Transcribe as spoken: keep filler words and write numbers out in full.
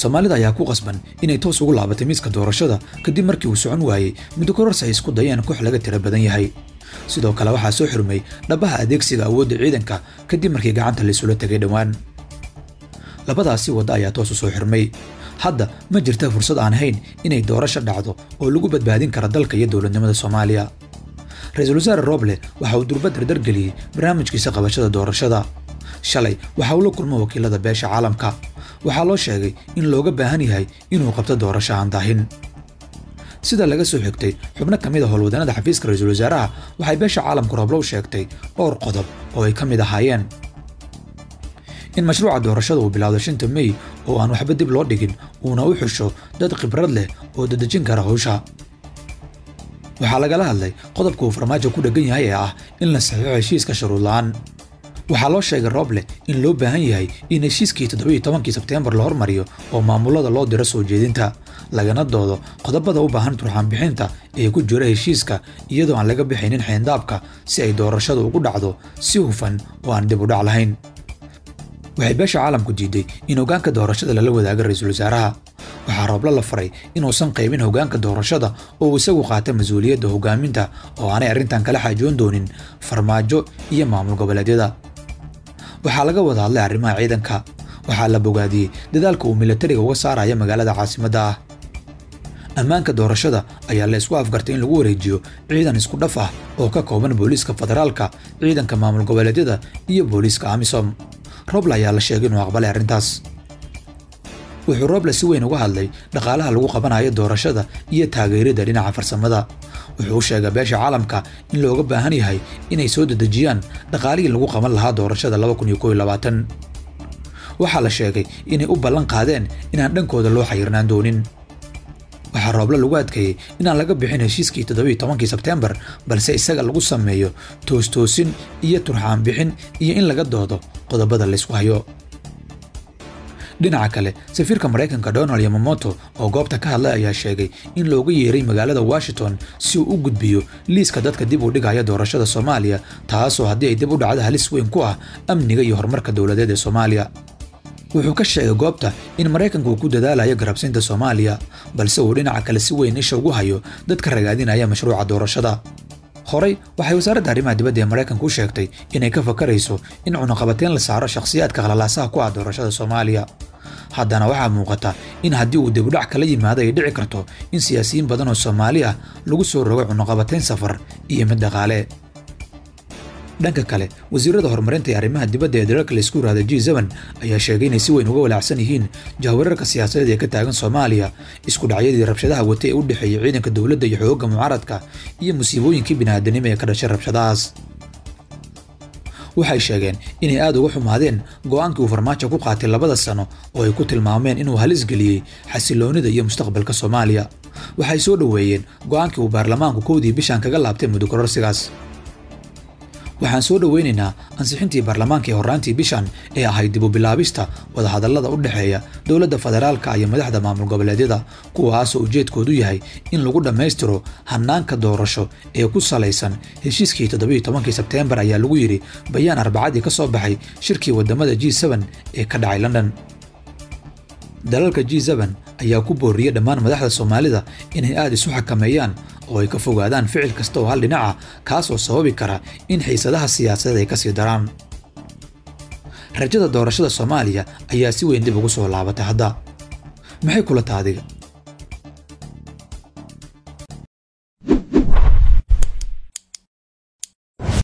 Soomaalida ayaa ku qasban inay toos ugu laabatay miiska doorashada kadib markii uu socon waayay muddo kororsi ay isku dayeen koox laga tiro badan yahay. sidoo kale waxaa soo xirmay dhabaha adeegsiga awoodda ciidanka kadib markii gacanta la isula tagay dhawaan. labadaasi wada ayaa toos u soo xirmay. hadda ma jirta fursad aan hayn inay doorasho dhacdo oo lagu badbaadin karo dalka iyo dowladnimada Soomaaliya. Ra'iisul Wasaare Roble waxa uu durba dardar geliyay barnaamijkiisa qabashada doorashada. shalay waxa uu la kulmay wakiilada beesha caalamka. waxaa loo sheegay in looga baahan yahay inuu qabto doorasho aan daahin. sida laga soo xigtay xubno kamid ah howlwadanada xafiiska ra'iisul wasaaraha waxay beesha caalamka Roble u sheegtay dhowr qodob oo ay kamid ahaayeen in mashruuca doorashada uu bilaawdo shanta May oo aan waxba dib loo dhigin uuna u xusho dad khibrad leh oo dadajin kara hawsha. waxaa lagala hadlay qodobka uu farmaajo ku dhagan yahay ee ah in la saxiixo heshiiska shuruud la'aan. waxaa loo sheegay Roble in loo baahan yahay in heshiiskii toddoba iyo tobankii Sebteembar la hormariyo oo maamulada loo diro soo jeedinta lagana doodo qodobada u baahan turxaan bixinta ee ku jira heshiiska iyadoo aan laga bixinin xeyndaabka si ay doorashadu ugu dhacdo si hufan oo aan dib u dhac lahayn. waxay beesha caalamku diiday in hoggaanka doorashada lala wadaago ra'iisul wasaaraha. waxaa Roble la faray inuusan qaybin hoggaanka doorashada oo isagu qaata mas'uuliyadda hoggaaminta oo aanay arrintan kala xaajoon doonin farmaajo iyo maamul goboleedyada. waxaa laga wada hadlay arrimaha ciidanka. waxaa la bogaadiyey dadaalka uu militariga uga saaraya magaalada caasimadda ah. ammaanka doorashada ayaa la isku afgartay in lagu wareejiyo ciidan isku dhaf ah oo ka kooban booliiska federaalka, ciidanka maamul goboleedyada iyo booliiska AMISOM. Roble ayaa la sheegay inuu aqbalay arrintaas. wuxuu Roble si weyn uga hadlay dhaqaalaha lagu qabanayo doorashada iyo taageerada dhinaca farsamada. wuxuu u sheegay beesha caalamka in looga baahan yahay inay soo dedejiyaan dhaqaalihii lagu qaban lahaa doorashada laba kun iyo kow iyo labaatan. waxaa la sheegay inay u ballan qaadeen inaan dhankooda loo xayirnaan doonin. waxaa Roble lagu adkeeyey inaan laga bixin heshiiskii toddoba iyo tobankii Sebteembar balse isaga lagu sameeyo toos-toosin iyo turxaan bixin iyo in laga doodo qodobada la isku hayo. dhinaca kale safiirka Mareykanka Donald Yamamoto oo goobta ka hadlay ayaa sheegay in looga yeeray magaalada Washington si uu u gudbiyo liiska dadka dib u dhigaya doorashada Soomaaliya taasoo haddii ay dib u dhacdo halis weyn ku ah amniga iyo horumarka dowladeed ee Soomaaliya. wuxuu ka sheegay goobta in Mareykanku uu ku dadaalayo garabsinta Soomaaliya balse uu dhinaca kale si weyn isha ugu hayo dadka ragaadinaya mashruuca doorashada. horey waxay wasaaradda arrimaha dibadda ee Mareykanku u sheegtay inay ka fakarayso in cunaqabateyn la saaro shakhsiyaadka khalalaasaha ku ah doorashada Soomaaliya. haddana waxaa muuqata in haddii uu dib u dhac kala yimaado ay dhici karto in siyaasiyiin badan oo Soomaali ah lagu soo rogo cunaqabateyn safar iyo mid dhaqaale. dhanka kale wasiirada horumarinta ee arrimaha dibadda ee dalalka la isku yiraahdo G seven ayaa sheegay inay si weyn uga walaacsan yihiin jahwareerka siyaasadeed ee ka taagan Soomaaliya, isku dhacyadii rabshadaha watay ee u dhexeeyay ciidanka dowladda iyo xoogga mucaaradka iyo musiibooyinkii bini'aadanimo ee ka dhashay rabshadahaas. waxay sheegeen inay aad uga xumaadeen go'aankii uu farmaajo ku qaatay labada sano oo ay ku tilmaameen inuu halis geliyey xasiloonida iyo mustaqbalka Soomaaliya. waxay soo dhaweeyeen go'aankii uu baarlamaanku kowdii bishan kaga laabtay muddo kororsigaas. waxaan soo dhaweynaynaa ansixintii baarlamaanka ee horraantii bishan ee ahayd dib u bilaabista wadahadallada u dhexeeya dowladda federaalka iyo madaxda maamul goboleedyada kuwaasoo ujeedkoodu yahay in lagu dhammaystiro hannaanka doorasho ee ku salaysan heshiiskii toddoba iyo tobankii Sebteembar ayaa lagu yidhi bayaan arbacadii ka soo baxay shirkii wadamada G seven ee ka dhacay London. dalalka G seven ayaa ku booriyay dhammaan madaxda Soomaalida inay aad isu xakameeyaan oo ay ka fogaadaan ficil kasta oo hal dhinaca kaasoo sababi kara in xiisadaha siyaasadeed ay ka sii daraan. rajada doorashada Soomaaliya ayaa si weyn dib ugu soo laabatay hadda. maxay kula taadiga